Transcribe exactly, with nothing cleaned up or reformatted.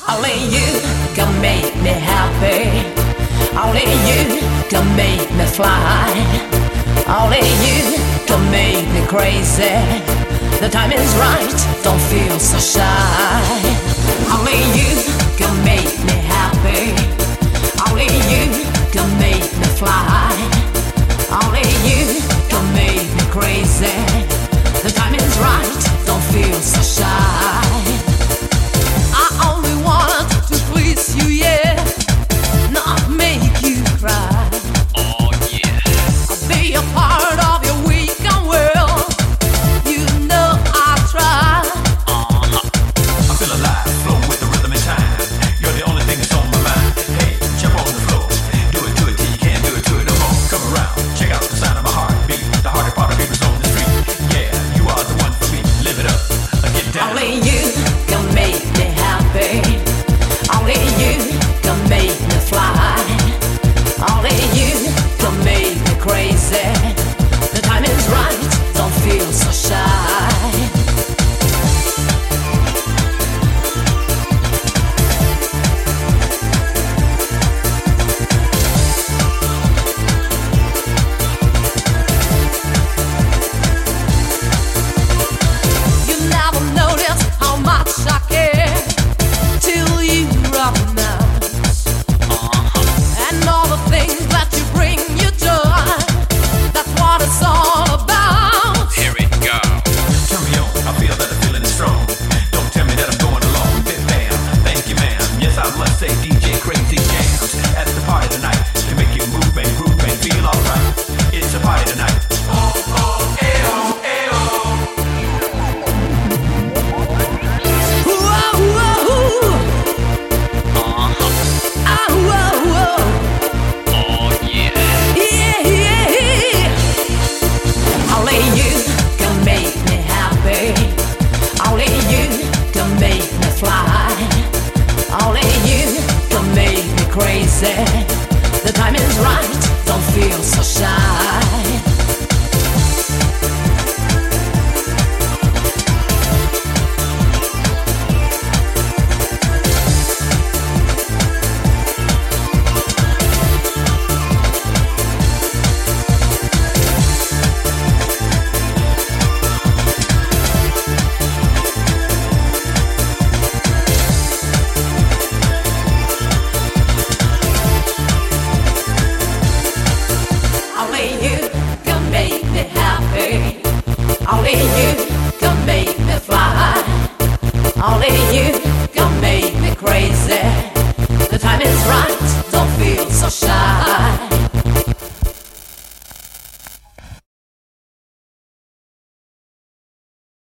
Only you can make me happy. Only you can make me fly. Only you can make me crazy. The time is right, don't feel so shy. Only you can make me happy. Only you can make me fly. Only you can make me crazy. The time is right, don't feel so shy. I only want to please you, yeah, not make you cry. Oh yeah. I'll be a part of your weekend world. You know I try. Uh-huh. I feel alive, flow with the rhythm and time. You're the only thing that's on my mind. Hey, jump on the floor, do it to it till you can't do it to it no more. Come around, check out the sound of my heartbeat. The hardy part of people's on the street. Yeah, you are the one for me. Live it up, get down. Only you can make me happy. Only you can make me fly. Only you can make me crazy. The time is right, don't feel so shy. You never notice how much I care till you recognize. Uh-huh. And all the things that you bring you joy. That's what it's all about. Here it goes. Turn me on, I feel that the feeling is strong. Don't tell me that I'm going along. Bit bam, thank you ma'am. Yes, I must say D J Crazy Jams at the party tonight to make you move and groove and feel alright. It's a party tonight. Oh, oh, eh, oh, eh, oh. Whoa, whoa, Uh-huh. ah, whoa, whoa. Oh yeah. Yeah, yeah, yeah. Only you can make me happy. Only you can make me fly. Only you can make me crazy.